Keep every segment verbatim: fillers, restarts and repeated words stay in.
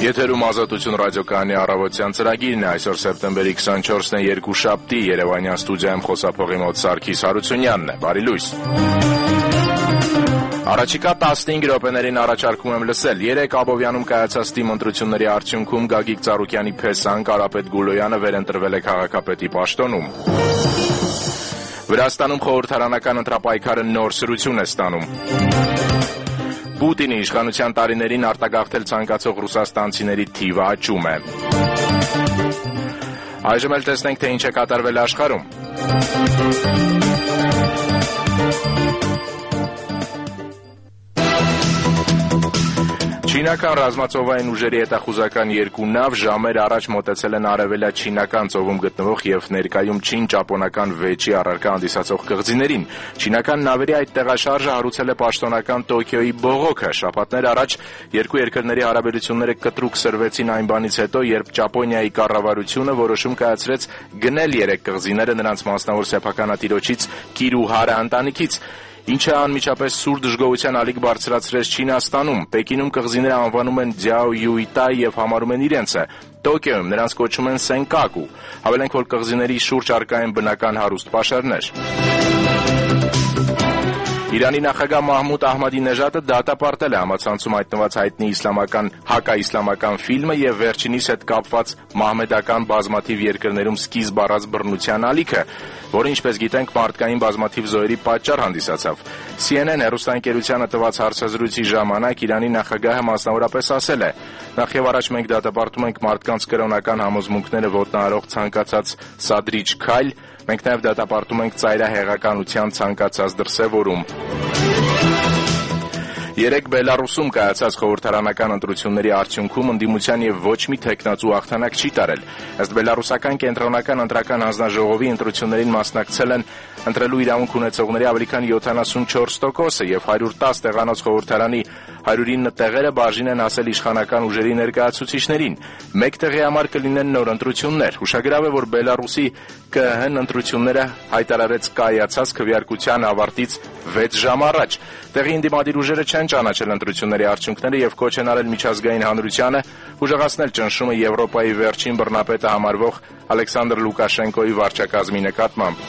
Եթերում Ազատություն ռադիոկայանի առավոտյան ծրագիրն է, այսօր սեպտեմբերի քսանչորսն է, երկուշաբթի, Երևանյան ստուդիայում խոսափողի մոտ Սարգիս Հարությունյանն է, բարի լույս։ Առաջիկա տասնհինգ րոպեներին առաջարկում եմ լսել. երեկ Աբովյանում կայացած թիմ ընտրությունների արդյունքում Գագիկ Ծառուկյանի փեսան Կարապետ Գուլոյանը վերընտրվել է քաղաքապետի պաշտոնում։ Վրաստանում խորհրդարանական ընտրապայքարը նոր սրություն է ստանում։ Պուտինի իշխանության տարիներին արտագաղթել ցանկացող ռուսաստանցիների թիվը աճում է։ Այժմ էլ տեսնենք, թե ինչ է կատարվել աշխարհում։ Չինական ռազմածովային ուժերի հետախուզական երկու նավ ժամեր առաջ մոտեցել են արևելաչինական ծովում գտնվող եւ ներկայում չին-ճապոնական վեճի առարկա հանդիսացող կղզիներին։ Չինական նավերի այդ տեղաշարժը հարուցել է պաշտոնական Տոկիոյի բողոքը։ Շաբաթներ առաջ երկու երկրների հարաբերությունները կտրուկ սրվեցին այն բանից հետո, երբ Ճապոնիայի կառավարությունը որոշում կայացրեց գնել երեք կղզիները նրանց մասնավոր սեփականատիրոջից Կիրուհարա ընտանիքից, ինչը անմիջապես սուր դժգոհության ալիք բարձրացրեց Չինաստանում։ Պեկինում կղզիները անվանում են Ձյաո Յուիտայ եւ համարում են իրենցը։ Տոկիոյում նրանց կոչում են Սենկակու։ Հավելենք, որ կղզիների շուրջ առկա են բնական հարուստ պաշարներ։ Իրանի նախագահ Մահմուդ Ահմադինեժադը դատապարտել է համացանցում հայտնված հայտնի իսլամական հակաիսլամական ֆիլմը եւ վերջինիս հետ կապված մահմեդական բազմաթիվ երկրներում սկիզբ առած բռնության ալիքը, որը, ինչպես գիտենք, մարդկային բազմաթիվ զոհերի պատճառ հանդիսացավ։ C N N հեռուստաընկերությանը տված հարցազրույցի ժամանակ Իրանի նախագահը մասնավորապես ասել է. «Նախ եւ առաջ մենք դատապարտում ենք մարդկանց կրոնական համոզմունքները ոտնահարող ցանկացած սադրիչ քայլ, մենք նաեւ դատապարտում ենք ծայրահեղականության ցանկացած դրսեւորում»։ Երեկ Բելարուսում կայացած խորհրդարանական ընտրությունների արդյունքում ընդդիմության եւ ոչ մի թեկնածու հաղթանակ չի տարել։ Ըստ Բելարուսական կենտրոնական ընտրական հանձնաժողովի ընտրություններին մասնակցել են ընտրելու իրավունք ունեցողների ավելի քան յոթանասունչորս տոկոսը եւ հարյուր տասը տեղանոց խորհրդարանի հարյուր ինը տեղերը բաժին են ասել իշխանական ուժերի ներկայացուցիչներին։ Մեկ տեղի համար կլինեն նոր ընտրություններ։ Հուշագրավ է, որ Բելարուսի K H N ընտրությունները հայտարարեց կայացած քվեարկության ավարտից վեց ժամ առաջ։ Տեղի ընդդիմադիր ուժերը չեն ճանաչել ընտրությունների արդյունքները եւ կոչ են արել միջազգային հանրությանը ուժեղացնել ճնշումը Եվրոպայի վերջին բռնապետը համարվող Ալեքսանդր Լուկաշենկոյի վարչակազմի նկատմամբ։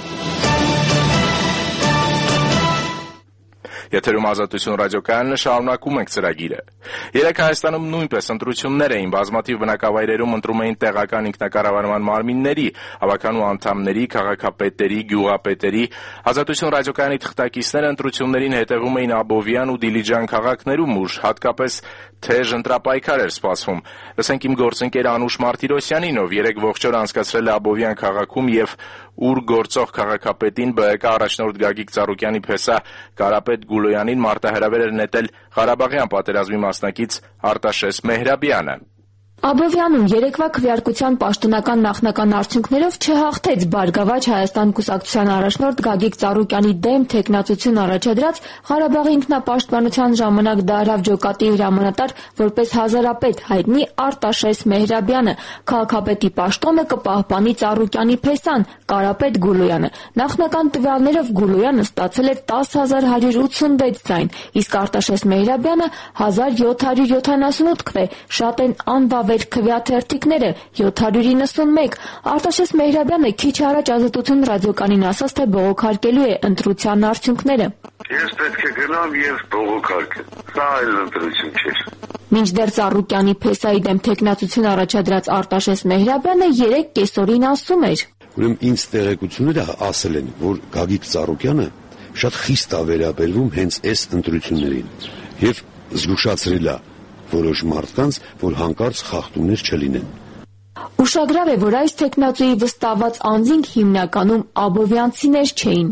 Եթերում Ազատություն ռադիոկայանն է, շարունակում ենք ծրագիրը։ Երեկ Հայաստանում նույնպես ընտրություններ էին, բազմաթիվ բնակավայրերում ընտրում էին տեղական ինքնակառավարման մարմինների, հավաքանու անդամների, քաղաքապետերի, գյուղապետերի։ Ազատություն ռադիոկայանի թղթակիցները ընտրություններին հետևում էին Աբովյան ու Դիլիջան քաղաքներում, ուր հատկապես թեժ ընտրապայքար էր սպասվում։ Լսենք իմ գործընկեր Անուշ Մարտիրոսյանին, ով երեկ ողջ օր անցկացրել է Աբովյան քաղաքում եւ ուր գործող քաղաքապետին B H K առաջնորդ Գագիկ Ծառուկյանի փեսա Կարապետ Գուլոյանին մարտահրավեր էր նետել Ղարաբաղյան պատերազմի մասնակից Արտաշես Մեհրաբյանը։ Աբովյանում երեկվա քվեարկության պաշտոնական նախնական արդյունքներով չհաղթեց Բարգավաճ Հայաստան կուսակցության առաջնորդ Գագիկ Ծառուկյանի դեմ թեկնածություն առաջադրած Ղարաբաղի ինքնապաշտպանության ժամանակ Դահրավ ջոկատի հրամանատար որպես հազարապետ հայտնի Արտաշես Մեհրաբյանը։ Քաղաքապետի պաշտոնը կպահպանի Ծառուկյանի փեսան Կարապետ Գուլոյանը։ Նախնական տվյալներով Գուլոյանը ստացել է տասը հազար հարյուր ութսունվեց ձայն, իսկ Արտաշես Մեհրաբյանը հազար յոթ հարյուր յոթանասունութ քվե, շատ են անվավեր քվեաթերթիկները յոթ հարյուր իննսունմեկ։ Արտաշես Մեհրաբյանը քիչ առաջ Ազատություն ռադիոկայանին ասաց, թե բողոքարկելու է ընտրության արդյունքները։ Ես պետք է գնամ եւ բողոքարկեմ։ Սա այլ ընտրություն չէ։ Մինչդեռ Ծառուկյանի փեսայի դեմ թեկնածություն առաջադրած Արտաշես Մեհրաբյանը երեկ կեսօրին ասում էր. Ուրեմն ինձ տեղեկությունները ասել են, որ Գագիկ Ծառուկյանը շատ խիստ է վերաբերվում հենց այս ընտրություններին եւ զգուշացրել է որոշ մարդկանց, որ հանկարծ խախտումներ չլինեն։ Ուշագրավ է, որ այս թեկնածուի վստահված անձինք հիմնականում աբովյանցիներ չէին։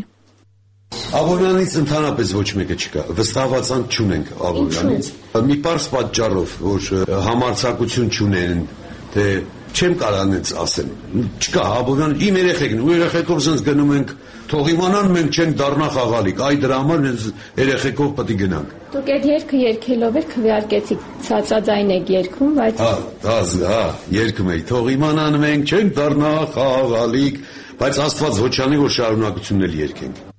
Աբովյանից ընդհանրապես ոչ մեկը չկա, վստահված անձ չունենք Աբովյանից։ Մի պարզ պատճառով, որ համարձակություն չունեն, թե չեմ կարող նենց ասեմ։ Չկա Աբովյան, իմ երեխեքն ու երեխեքով զենց գնում ենք, թող իմանան մենք չենք դառնա խաղալիք, այ դրա համար երեխեքով պետք է գնանք։ Դուք այդ երգը երգելով եք քվեարկեցիք, ցածրաձայն եք երգում, բայց Հա, հա, երգում էի, թող իմանան մենք չենք դառնա խաղալիք, բայց Աստված ոչ անի որ շարունակությունն էլ երգենք։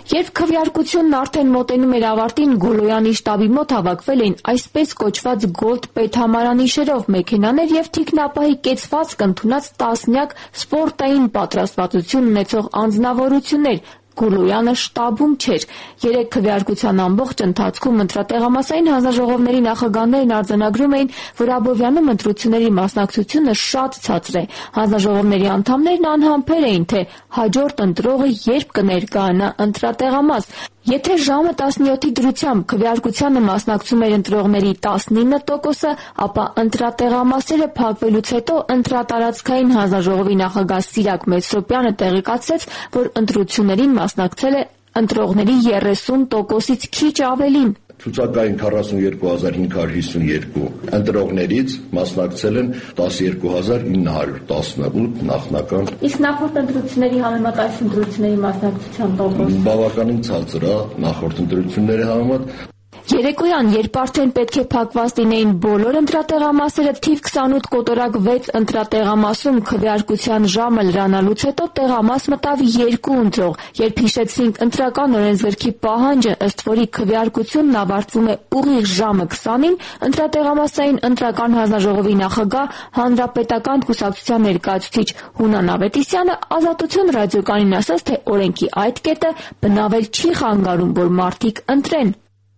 Երբ քվեարկությունն արդեն մոտենում էր ավարտին, Գոլոյանի շտաբի մոտ հավաքվել էին այսպես կոչված գոլդ պետհամարանիշերով մեքենաներ եւ թիկնապահի կեցվածք ընդունած տասնյակ սպորտային պատրաստվածություն ունեցող անձնավորություններ։ Գոլոյանը շտաբում չէր։ Երեք քվեարկության ամբողջ ընթացքում ընտրատեղամասային հանձնաժողովների նախագահներն արձանագրում էին, որ Աբովյանում ընտրությունների մասնակցությունը շատ ցածր է։ Հանձնաժողովների անդամներն անհամբեր էին, թե հաջորդ ընտրողը երբ կներկայանա ընտրատեղամաս։ Եթե ժամը տասնյոթի դրությամբ քվեարկությանը մասնակցում էր ընտրողների տասնինը տոկոսը, ապա ընտրատեղամասերը փակվելուց հետո ընտրատարածքային հանձնաժողովի նախագահ Սիրակ Մեսրոպյանը տեղեկացրեց, որ ընտրություններին մասնակցել է ընտրողների երեսուն տոկոսից քիչ ավելին։ Ցուցակային քառասունուերկու հազար հինգ հարյուր հիսունյոթ ընտրողներից մասնակցել են տասնյոթ հազար ինը հարյուր տասնութ նախնական։ Իսկ նախորդ ընտրությունների համեմատ այս ընտրությունների մասնակցության տոկոսը բավականին ցածր է նախորդ ընտրությունների համեմատ։ Երեկոյան, երբ արդեն պետք է փակված լինեին բոլոր ընտրատեղամասերը, թիվ քսանութ կոտորակ վեց ընտրատեղամասում քվեարկության ժամը լրանալուց հետո տեղամաս մտավ երկու ընտրող։ Երբ հիշեցինք ընտրական օրենսգրքի պահանջը, ըստ որի քվեարկությունն ավարտվում է ուղիղ ժամը քսանին, ընտրատեղամասային ընտրական հանձնաժողովի նախագահ Հանրապետական կուսակցության ներկայացուցիչ Հունան Ավետիսյանը Ազատություն ռադիոկայանին ասաց, թե օրենքի այդ կետը բնավել չի խանգարում, որ մարդիկ ընտրեն։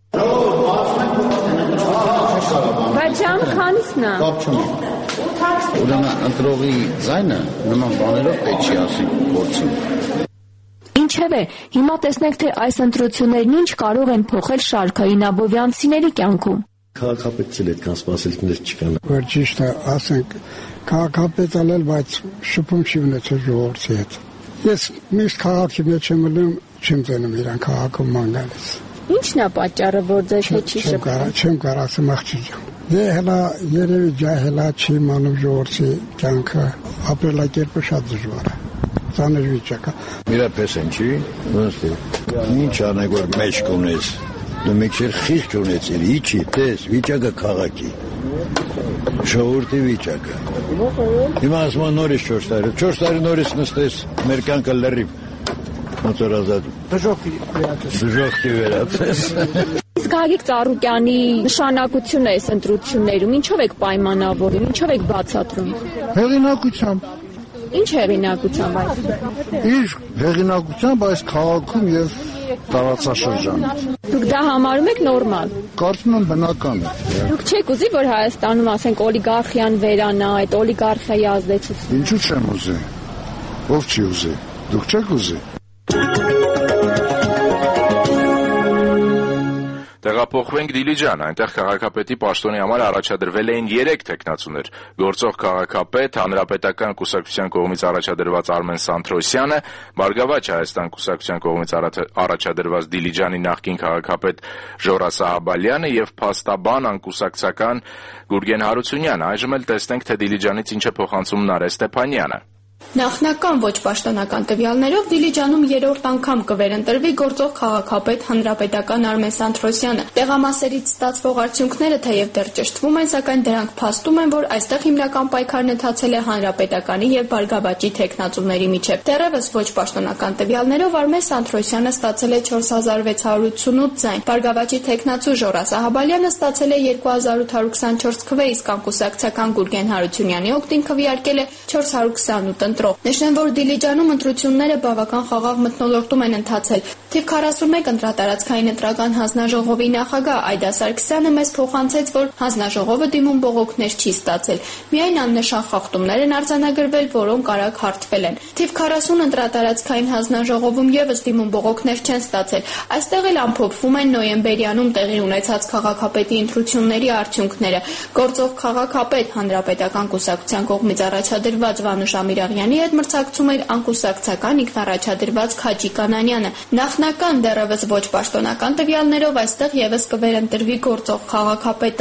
Բայց ժամ քանիսն է։ Կապ չունի։ Ուրեմն ընտրողի ձայնը նման բաներով պետք չի ասի գործում։ Ինչևէ, հիմա տեսնենք, թե այս ընտրություններն ինչ կարող են փոխել շարքային աբովյանցիների կյանքում։ Քաղաքապետել այդքան սպասելիքներ չկան։ Որ ճիշտ է, ասենք, քաղաքապետել էլ, բայց շփում չի ունեցել ժողովրդի հետ։ Ես միշտ քաղաքի մեջ եմ ելնում, չեմ տենում իրան քաղաքում ման գալիս։ Ինչն է պատճառը, որ ձեզ հետ չի շփվում։ Չեմ կարող ասեմ աղջիկ։ Դե հələ երևի ջահելա չի մանում ժողովրդի կյանքը, ապրելակերպը շատ դժվար է։ Ծանր վիճակ է։ Իրա պես են չի, ոնց է։ Ինչ անեք որ մեջ կունես։ Դու մեջեր խիղճ ունեցիր, իջի, տես, վիճակը քաղաքի։ Ժողովրդի վիճակը։ Հիմա ասում են նորից չորս տարի, չորս տարի նորից նստես, մեր կյանքը լրիվ։ Մոտորազատ դժոխքի վերածես։ Դժոխքի վերածես։ Իսկ Գագիկ Ծառուկյանի նշանակությունը այս ընտրություններում ինչով եք պայմանավորում, ինչով եք բացատրում։ Հեղինակությամբ։ Ինչ հեղինակությամբ այս։ Իր հեղինակությամբ այս քաղաքում եւ տարածաշրջանում։ Դուք դա համարում եք նորմալ։ Կարծում եմ բնական է։ Դուք չեք ուզի, որ Հայաստանում, ասենք, օլիգարխիան վերանա, այդ օլիգարխիայի ազդեցությունը։ Ինչու՞ չեմ ուզի։ Ով չի ուզի։ Դուք չեք ուզի։ Տեղափոխվենք Դիլիջան, այնտեղ քաղաքապետի պաշտոնի համար առաջադրվել էին երեք թեկնածուներ՝ գործող քաղաքապետ, Հանրապետական կուսակցության կողմից առաջադրված Արմեն Սանթրոսյանը, Բարգավաճ Հայաստան կուսակցության կողմից առաջադրված Դիլիջանի նախկին քաղաքապետ Ժորա Սահաբալյանը եւ փաստաբան անկուսակցական Գուրգեն Հարությունյանը։ Այժմ էլ տեսնենք, թե Դիլիջանից ինչ է փոխանցում Նարէ Ստեփանյանը։ Նախնական ոչ պաշտոնական տվյալներով Դիլիջանում երրորդ անգամ կվերընտրվի գործող քաղաքապետ Հանրապետական Արմեն Սանթրոսյանը։ Տեղամասերից ստացվող արդյունքները թեև դեռ ճշտվում են, սակայն դրանք փաստում են, որ այստեղ հիմնական պայքարն ընթացել է Հանրապետականի եւ Բարգավաճի թեկնածուների միջեւ։ Դեռևս ոչ պաշտոնական տվյալներով Արմեն Սանթրոսյանը ստացել է չորս հազար վեց հարյուր ութսունութ ձայն, Բարգավաճի թեկնածու Ժորա Սահաբալյանը ստացել է երկու հազար ութ հարյուր քսանչորս քվե, իսկ անկուսակցական Գուրգեն Հարությունյանի օգտին քվեարկել է չորս հարյուր քսանութ ընտրող։ Նշեմ, որ Դիլիջանում ընտրությունները բավական խաղաղ մթնոլորտում են ընթացել։ Թիվ քառասունմեկ ընտրատարածքային ընտրական հանձնաժողովի նախագահ Այդա Սարգսյանը մեզ փոխանցեց, որ հանձնաժողովը դիմում բողոքներ չի ստացել։ Միայն աննշան խախտումներ են արձանագրվել, որոնք արագ հարթվել են։ Թիվ քառասուն ընտրատարածքային հանձնաժողովում եւս դիմում բողոքներ չեն ստացել։ Այստեղ էլ ամփոփվում են նոյեմբերյանում տեղի ունեցած քաղաքապետի ընտրությունների արդյունքները։ Գործող քաղաքապետ Հանրապետական կուսակցության կողմից առաջադրված Վանուշ Ամիրաղյանի հետ մրցակցում էր անկուսակցական ինքնառաջադրված Քաջի Կանանյանը։ Նախնական դեռևս ոչ պաշտոնական տվյալներով այստեղ եւս կվերընտրվի գործող քաղաքապետը։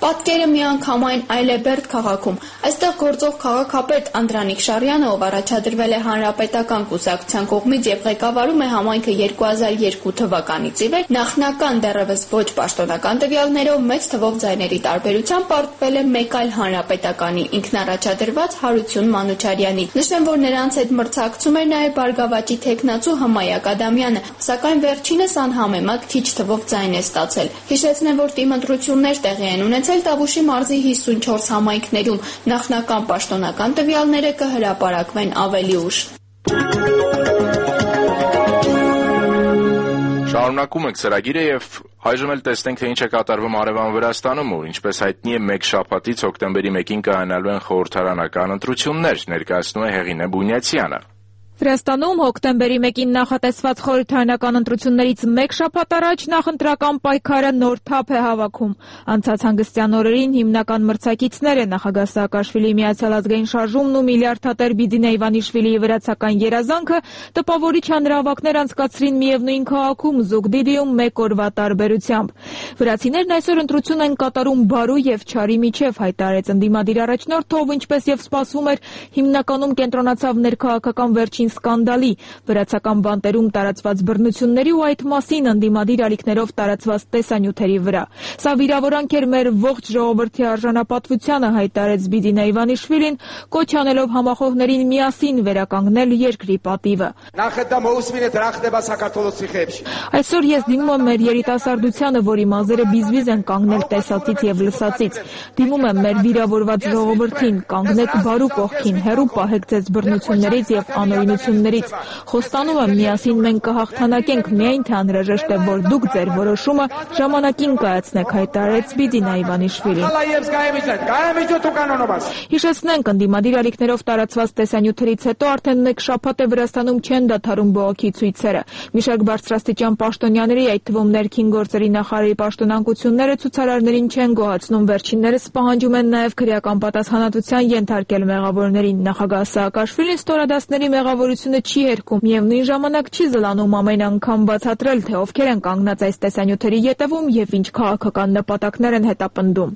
Պատկերը միանգամայն այլեբերդ քաղաքում։ Այստեղ գործող քաղաքապետ Անդրանիկ Շարյանը, ով առաջադրվել է Հանրապետական կուսակցության կողմից եւ ղեկավարում է համայնքը երկու հազար երկու թվականից ի վեր, նախնական դեռևս ոչ պաշտոնական տվյալներով մեծ թվով ձայների տարբերությամբ պարտվել է մեկ այլ հանրապետականի ինքնառաջադրված Հարություն Մանուչարյանի։ Նշեմ, որ նրանց հետ մրցակցում էր նաեւ Բարգավաճի թեկնածու Հմայակ Ադամյանը, սակայն վերջինս անհամեմատ քիչ թվով ձայն է ստացել։ Հիշեցնեմ, որ տիմընտրություններ տեղի են ունեցել Տավուշի մարզի հիսունչորս համայնքներում, նախնական պաշտոնական տվյալները կհրապարակվեն ավելի ուշ։ Շարունակում ենք ծրագիրը եւ այժմ էլ տեսնենք, թե ինչ է կատարվում Արևան Վրաստանում, ու ինչպես հայտնի է, մեկ շաբաթից հոկտեմբերի մեկին կայանալու են խորհրդարանական ընտրություններ, ներկայացնում է Հեղինե Բունյացյանը։ Վրաստանում հոկտեմբերի մեկին նախատեսված խորհրդարանական ընտրություններից մեկ շաբաթ առաջ նախընտրական պայքարը նոր թափ է հավաքում։ Անցած հանգստյան օրերին հիմնական մրցակիցները նախագահ Սաակաշվիլիի Միացյալ ազգային շարժումն ու միլիարդատեր Բիդինե Իվանիշվիլիի վրացական երազանքը տպավորիչ հանրահավաքներ անցկացրին միևնույն քաղաքում Զուգդիդիում մեկ օրվա տարբերությամբ։ Վրացիներն այսօր ընտրություն են կատարում բարու եւ չարի միջև, հայտարարեց ընդդիմադիր առաջնորդը, ով ինչպես եւ սպասվում էր, հիմնականում կենտրոնացավ ներքաղաքական վերջին սկանդալի, վրացական բանտերում տարածված բռնությունների ու այդ մասին ընդդիմադիր ալիքներով տարածված տեսանյութերի վրա։ Սա վիրավորանք էր մեր ողջ ժողովրդի արժանապատվությանը, հայտարարեց Բիդինե Իվանիշվիլին, կոչ անելով համախոհներին միասին վերականգնել երկրի պատիվը։ Այսօր ես դիմում եմ մեր երիտասարդությանը, որի մազերը բիզբիզ են կանգնել տեսածից եւ լսածից։ Դիմում եմ մեր վիրավորված ժողովրդին, կանգնեք բարու կողքին, հեռու պահեք ձեզ բռնություններից եւ անօրինություններից։ Խոստանում եմ, միասին մենք կհաղթանակենք, միայն թե անհրաժեշտ է, որ դուք ձեր որոշումը ժամանակին կայացնեք, հայտարարեց Բիդինե Իվանիշվիլին։ Հիշեցնենք, ընդդիմադիր ալիքներով տարածված տեսանյութերից հետո արդեն մեկ շաբաթ է Վրաստանում չեն դադարում բողոքի ցույցերը։ Մի շարք բարձրաստիճան պաշտոնյաների, այդ թվում ներքին գործերի նախարարի պաշտոնակությունները ցուցարարներին չեն գոհացնում, վերջիններս պահանջում են նաև քրեական պատասխանատվության ենթարկել մեղավորներին։ Նախագահ Սաակաշվիլին ստորադասների մեղավորությունը չի հերքում, միևնույն ժամանակ չի զլանում ամեն անգամ բացատրել, թե ովքեր են կանգնած այս տեսանյութերի ետևում եւ ինչ քաղաքական նպատակներ են հետապնդում։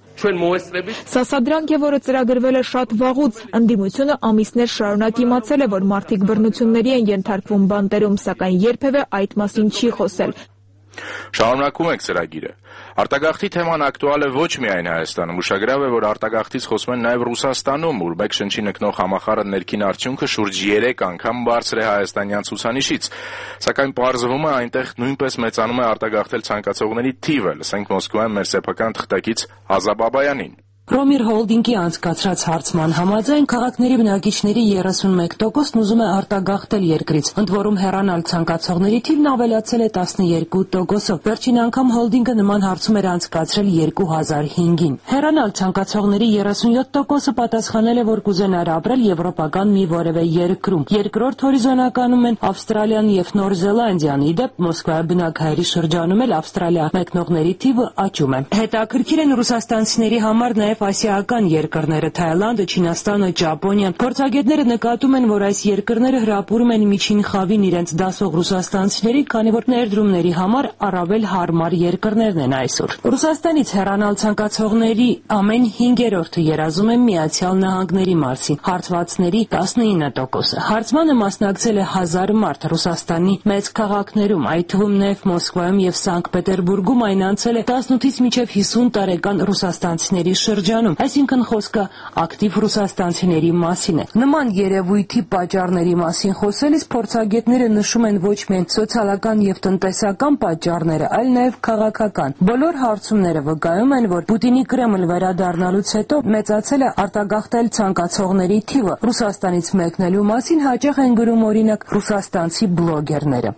Սա սադրանք է, որը ծրագրվել է շատ վաղուց։ Ընդդիմությունը ամիսներ շարունակ իմացել է, որ մարդիկ բռնությունների են ենթարկվում բանտերում, սակայն երբևէ այդ մասին չի խոսել։ Շարունակում ենք ծրագիրը։ Արտագաղթի թեման ակտուալ է ոչ միայն Հայաստանում, ուշագրավ է, որ արտագաղթից խոսում են նաև Ռուսաստանում, ուր մեկ շնչի նկնող համախառն ներքին արդյունքը շուրջ երեք անգամ բարձր է հայաստանյան ցուցանիշից, սակայն պարզվում է այնտեղ նույնպես մեծանում է արտագաղթել ցանկացողների թիվը, լսենք Մոսկվայում մեր սեփական թղթակից Ազա Բաբայանին։ Ռոմիր Հոլդինգի անցկացրած հարցման համաձայն քաղաքների բնակիչների երեսունմեկ տոկոսն ուզում է արտագաղթել երկրից, ընդ որում հեռանալ ցանկացողների թիվն ավելացել է տասնյոթ տոկոսով։ Վերջին անգամ Հոլդինգը նման հարցում էր անցկացրել երկու հազար հինգին։ Հեռանալ ցանկացողների երեսունյոթ տոկոսը պատասխանել է, որ կուզենար ապրել եվրոպական մի որևէ երկրում։ Երկրորդ հորիզոնականում են Ավստրալիան եւ Նոր Զելանդիան։ Ի դեպ Մոսկվայի բնակահայերի շրջանում էլ Ավստրալիա մեկնողների թիվը աճում է։ Հետաքրքիր են ռուսաստանցիների համար նաև ասիական երկրները՝ Թայլանդը, Չինաստանը, Ճապոնիան։ Փորձագետները նկատում են, որ այս երկրները հրապուրում են միջին խավին իրենց դասող ռուսաստանցիների, քանի որ ներդրումների համար առավել հարմար երկրներն են այսօր։ Ռուսաստանից հեռանալ ցանկացողների ամեն հինգերորդը երազում է Միացյալ Նահանգների մասին, հարցվածների տասնինը տոկոսը։ Հարցմանը մասնակցել է հազար մարդ Ռուսաստանի մեծ քաղաքներում, այդ թվում նաև Մոսկվայում եւ Սանկտ Պետերբուրգում այն անցել է տասնութից մինչև հիսուն տարեկան ռուսաստանցիների շրջանում։ Այսինքն խոսքը ակտիվ ռուսաստանցիների մասին է։ Նման երևույթի պատճառների մասին խոսելիս փորձագետները նշում են ոչ միայն սոցիալական եւ տնտեսական պատճառները, այլ նաեւ քաղաքական։ Բոլոր հարցումները վկայում են, որ Պուտինի Կրեմլ վերադառնալուց հետո մեծացել է արտագաղթել ցանկացողների թիվը։ Ռուսաստանից մեկնելու մասին հաճախ են գրում օրինակ ռուսաստանցի բլոգերները։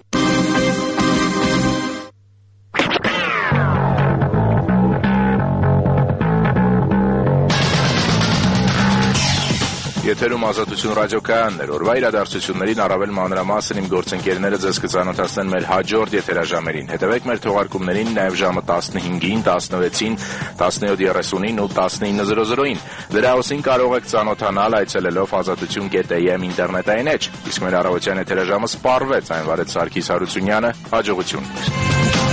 Եթերում Ազատություն ռադիոկայանն էր, օրվա իրադարձություններին առավել մանրամասն իմ գործընկերները ձեզ կծանոթացնեն մեր հաջորդ եթերաժամերին։ Հետևեք մեր թողարկումներին նաև ժամը տասնհինգին, տասնվեցին, տասնյոթ երեսունին ու տասնինը զրո զրոին։ Դրահոսին կարող եք ծանոթանալ այցելելով ազատություն կետ էյ էմ ինտերնետային էջ։ Իսկ մեր առավոտյան եթերաժամը սպառվեց, այն վարեց Սարգիս Հարությունյանը, հաջողություն։